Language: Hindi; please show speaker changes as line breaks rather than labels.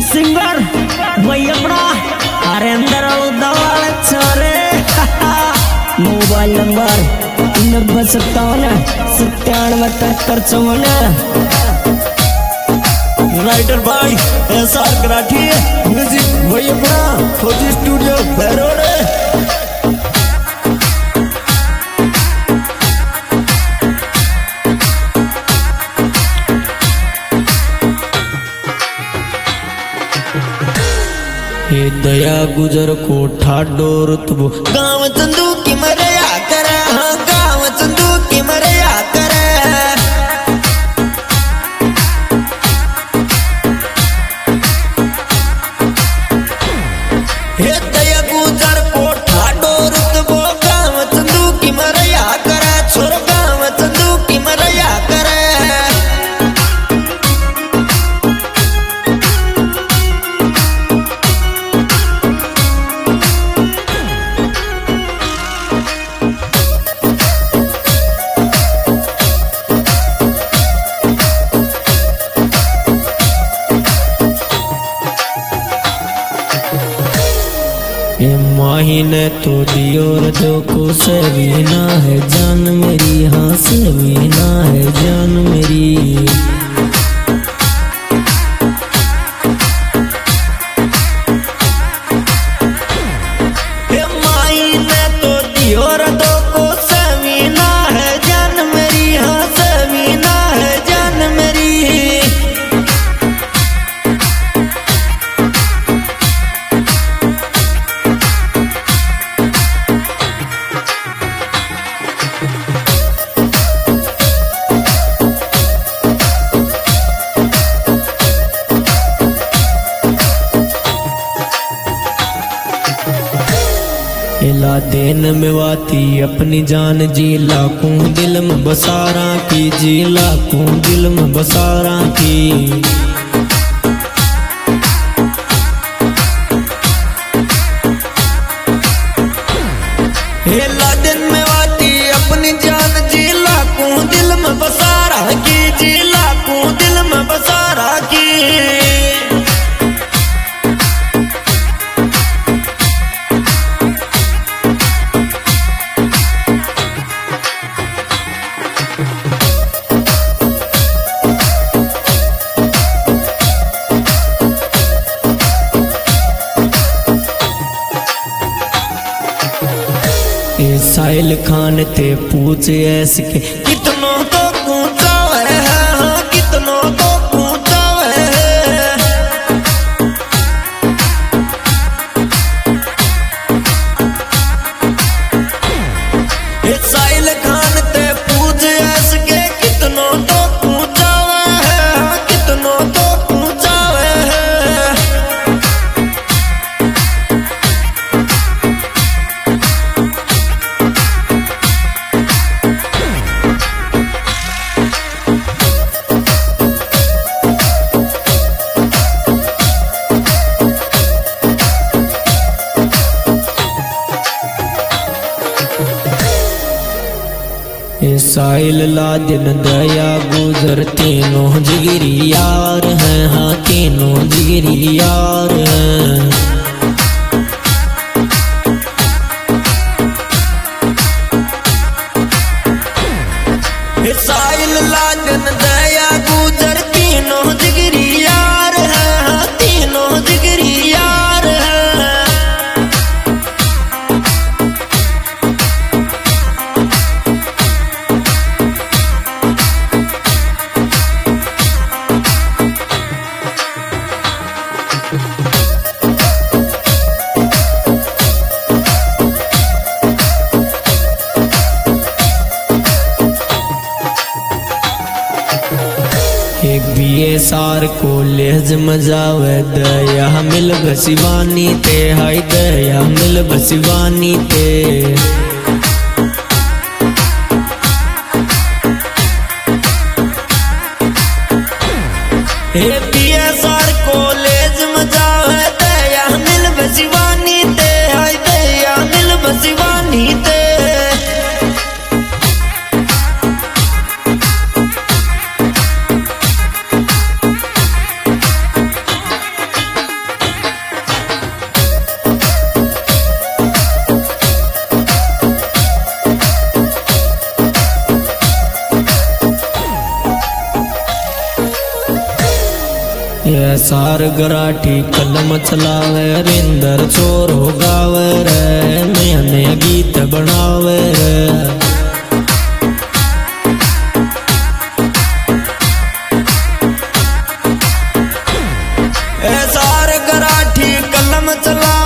सिंगर भैया हरेंद्र दवाल छोरे मोबाइल नंबर 9057
राइटर भाई एसआर कराठी म्यूजिक भैया फौजी स्टूडियो बैरोड।
हे दया गुजर को ठाडो रुतबो
गाँव चंदू की मरया करे, हाँ गाँव चंदू की मरया करे। हे दया गुजर को ठाडो रुतबो गाँव चंदू की मरया करे, छोर गाँव चंदू की मरया करे।
माहीने तो दियोर जो को सवीना है जान मेरी, हाँ सवीना है जान मेरी।
माहीने तो दियोर जो को सवीना है जान मेरी, हाँ सवीना है जान मेरी।
इला देन में वाती अपनी जान जी लाखों दिल में बसारा की, जी लाखों दिल में बसारा की।
हेला दिन में वाती अपनी जान जी लाखों दिल में बसारा की, जी लाखों दिल में बसारा की।
साहिल खान ते पूछ ऐसे के
कितनों तो पूछा है, हाँ कितनों तो पूछा है। साहिल खान ते पूछ ऐसे के कितनों तो पूछा है, हाँ कितनों तो पूछा है।
साहिल लादिन दया गुजर तीनों जिगरी यार हैं, हाँ तीनों जिगरी यार हैं।
साहिल लादिन दया गुजर तीनों जिगरी यार हैं, हाँ तीनों जिगरी यार हैं।
सार को लेज मजावे दया मिल बसिवानी ते, हाय दया मिल बसिवानी ते।
सार को लेज मजावे दया मिल बसिवानी ते, हाय दया मिल बसिवानी ते।
ये सार गराठी कलम चलावे रिंदर चोर हो गावे रे नया नया गीत बनावे रे।
सार गराठी कलम चला